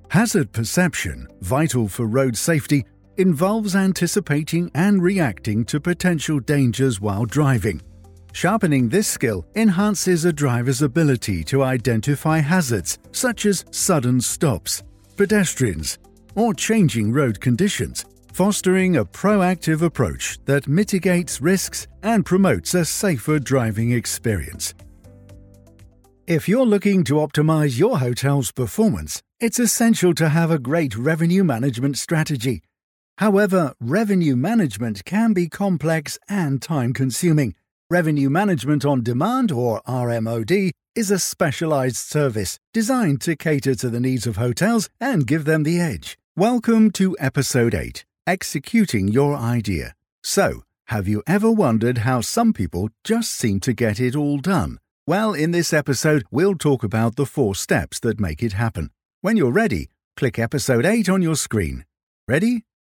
Hazard perception, vital for road safety, involves anticipating and reacting to potential dangers while driving. Sharpening this skill enhances a driver's ability to identify hazards such as sudden stops, pedestrians, or changing road conditions, fostering a proactive approach that mitigates risks and promotes a safer driving experience. If you're looking to optimize your hotel's performance, it's essential to have a great revenue management strategy. However, revenue management can be complex and time-consuming. Revenue Management on Demand, or RMOD, is a specialized service designed to cater to the needs of hotels and give them the edge. Welcome to Episode 8, Executing Your Idea. So, have you ever wondered how some people just seem to get it all done? Well, in this episode, we'll talk about the 4 steps that make it happen. When you're ready, click Episode 8 on your screen. Ready?